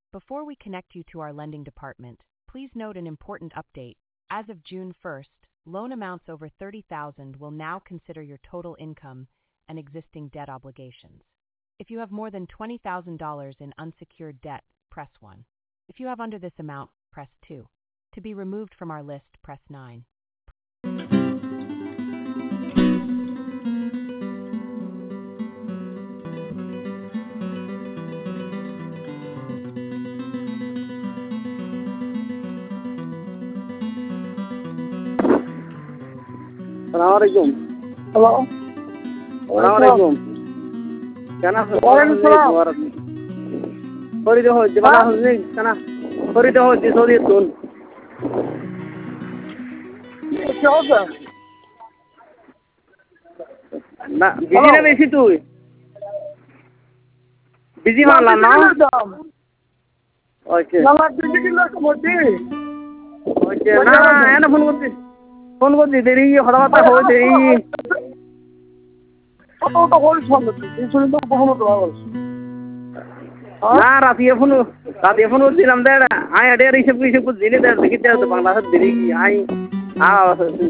Before we connect you to our lending department, please note an important update. As of June 1st, loan amounts over $30,000 will now consider your total income and existing debt obligations. If you have more than $20,000 in unsecured debt, press 1. If you have under this amount, press 2. To be removed from our list, press 9. Assalamualaikum. Halo. Assalamualaikum. Kana Sorry ho jabala hosni kana sorry ho sorry tun. क्या होगा? Na busy na beshi tuই. Busy মানলাম না? Okay. না busy কিনা সমতি? Okay না এনা phone করতে দেরি হঠাৎ হয়ে দেরি কত হল সমতি? এই শুনে তো কখনো তো আওয়াজ। না রাতে ফোন দিলাম দে আই আডে রিসিভ দিনে দে দেখি তো বাংলাদেশ দেরি আই